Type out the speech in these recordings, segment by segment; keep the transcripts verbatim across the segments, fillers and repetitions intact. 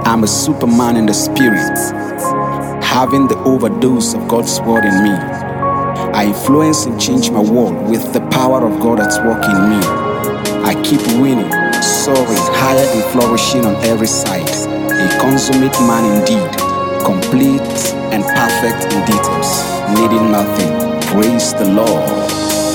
I'm a superman in the spirit, having the overdose of God's word in me. I influence and change my world with the power of God at work in me. I keep winning, soaring higher and flourishing on every side. A consummate man indeed, complete and perfect in details, needing nothing. Praise the Lord.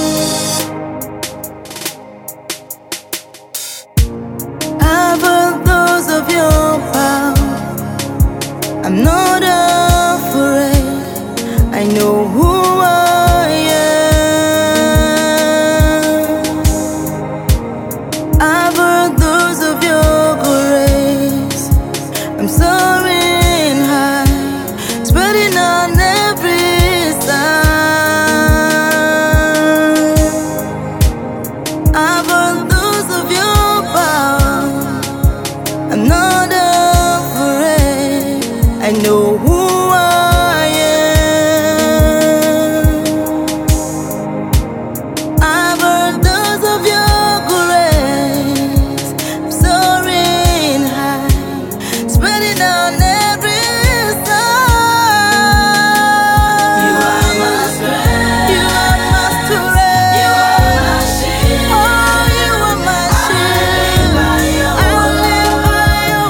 Of your power, I'm not afraid. I know who I am. I've heard those of your grace. I'm soaring high, spreading on every side. I've heard those of your power. I'm not afraid. I know who I am. I've heard those of your grace. I'm soaring high, spreading on every side. You are my strength. You are my strength. You are my shield. Oh, you are my shield. I live by your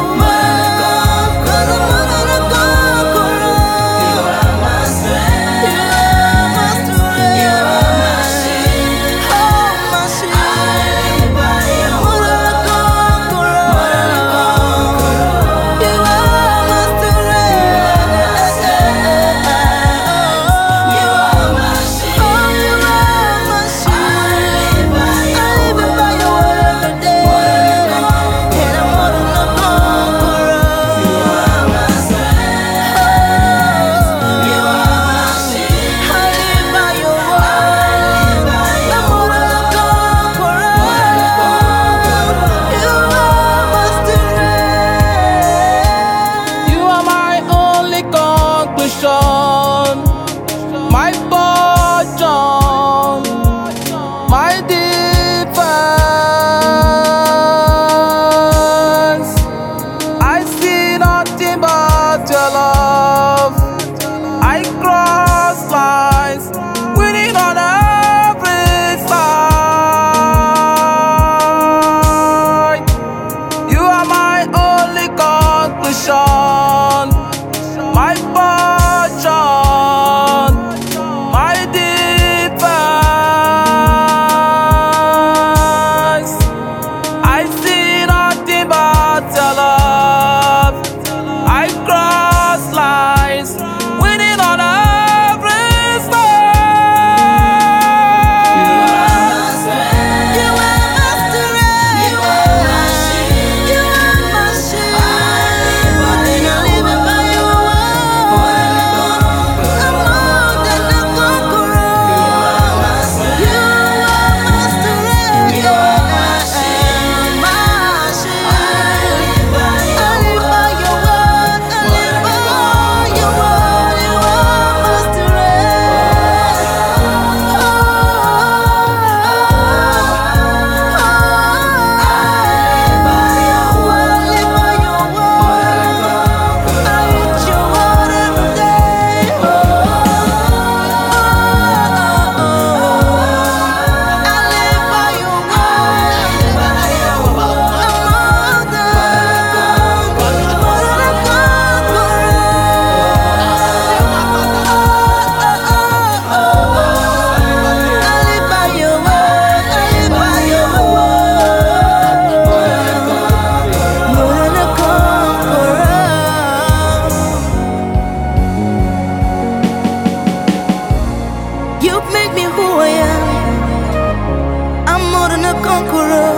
my fortune, my defense. I see nothing but your love. I cross lines, winning on every side. You are my only conclusion, my fortune, my defense. I see nothing but your love. I cross lines, winning on every side. You are my strength. You are my strength. You are my shield. You are my shield. I live by your word. I'm more than a conqueror. You are my strength. You are my strength. You are my shield. My shield. I live by your word. I live by your word. You are my strength. Oh, you've made me who I am. I'm more than a conqueror.